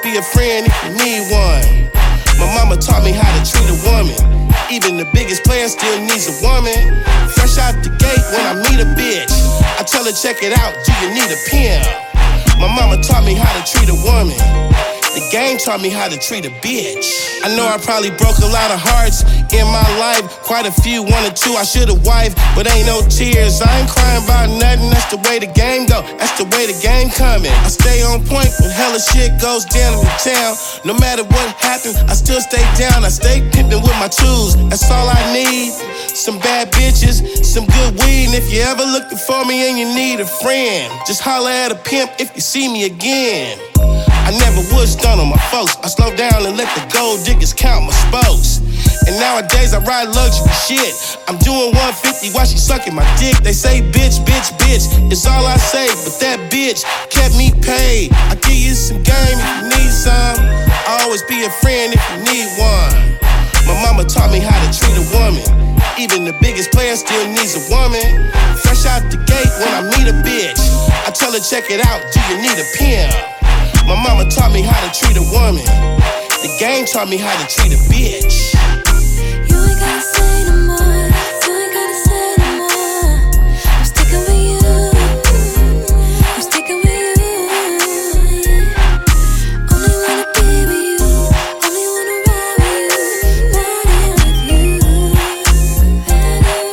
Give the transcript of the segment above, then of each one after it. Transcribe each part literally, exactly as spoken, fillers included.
be a friend if you need one. My mama taught me how to treat a woman. Even the biggest player still needs a woman. Fresh out the gate when I meet a bitch, I tell her check it out, do you need a pimp? My mama taught me how to treat a woman. The game taught me how to treat a bitch. I know I probably broke a lot of hearts in my life. Quite a few, one or two I should've wiped, but ain't no tears. I ain't crying about nothing, that's the way the game go. That's the way the game coming. I stay on point when hella shit goes down in the town. No matter what happens, I still stay down. I stay pimping with my tools, that's all I need. Some bad bitches, some good weed. And if you ever looking for me and you need a friend, just holler at a pimp if you see me again. I never was done on my folks. I slow down and let the gold diggers count my spokes. And nowadays I ride luxury shit. I'm doing one fifty while she sucking my dick. They say bitch, bitch, bitch, it's all I say. But that bitch kept me paid. I give you some game if you need some. I'll always be a friend if you need one. My mama taught me how to treat a woman. Even the biggest player still needs a woman. Fresh out the gate when I meet a bitch, I tell her check it out, do you need a pimp? My mama taught me how to treat a woman. The game taught me how to treat a bitch. You ain't gotta say no more. You ain't gotta say no more. I'm sticking with you. I'm sticking with you. Only wanna be with you. Only wanna ride with you. Riding with you. Riding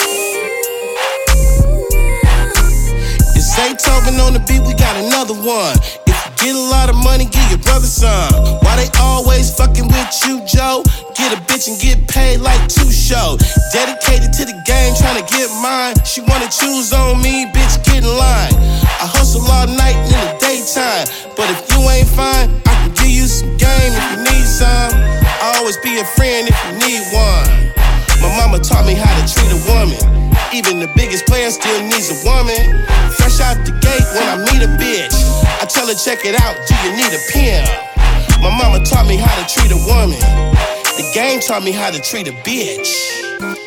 with you. It's Zaytoven on the beat, we got another one. Get a lot of money, give your brother some. Why they always fucking with you, Joe? Get a bitch and get paid like two show. Dedicated to the game, tryna get mine. She wanna choose on me, bitch, get in line. I hustle all night in the daytime, but if you ain't fine, I can give you some game if you need some. I'll always be a friend if you need one. My mama taught me how to treat a woman. Even the biggest player still needs a woman. Fresh out the gate when I meet a bitch, I tell her check it out, do you need a pimp? My mama taught me how to treat a woman. The game taught me how to treat a bitch.